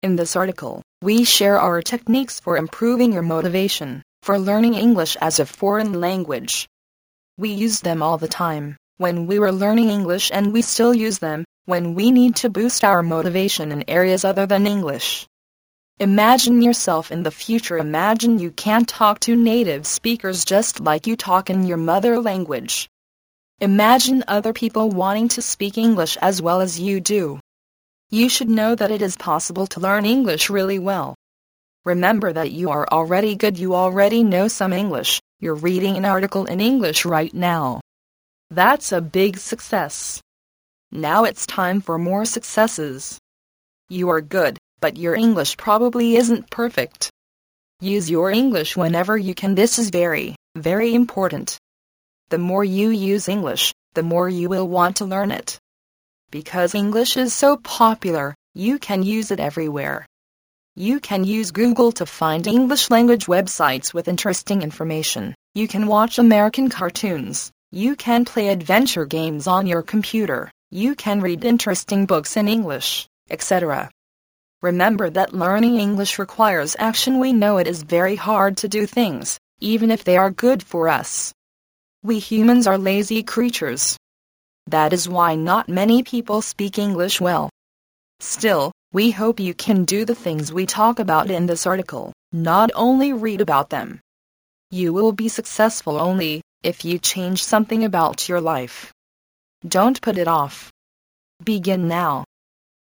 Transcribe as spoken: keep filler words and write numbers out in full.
In this article, we share our techniques for improving your motivation for learning English as a foreign language. We use them all the time when we were learning English, and we still use them when we need to boost our motivation in areas other than English. Imagine yourself in the future. Imagine you can talk to native speakers just like you talk in your mother language. Imagine other people wanting to speak English as well as you do. You should know that it is possible to learn English really well. Remember that you are already good. You already know some English. You're reading an article in English right now. That's a big success. Now it's time for more successes. You are good, but your English probably isn't perfect. Use your English whenever you can. This is very, very important. The more you use English, the more you will want to learn it. Because English is so popular, you can use it everywhere. You can use Google to find English language websites with interesting information. You can watch American cartoons. You can play adventure games on your computer. You can read interesting books in English, et cetera. Remember that learning English requires action. We know it is very hard to do things, even if they are good for us. We humans are lazy creatures. That is why not many people speak English well. Still, we hope you can do the things we talk about in this article, not only read about them. You will be successful only if you change something about your life. Don't put it off. Begin now.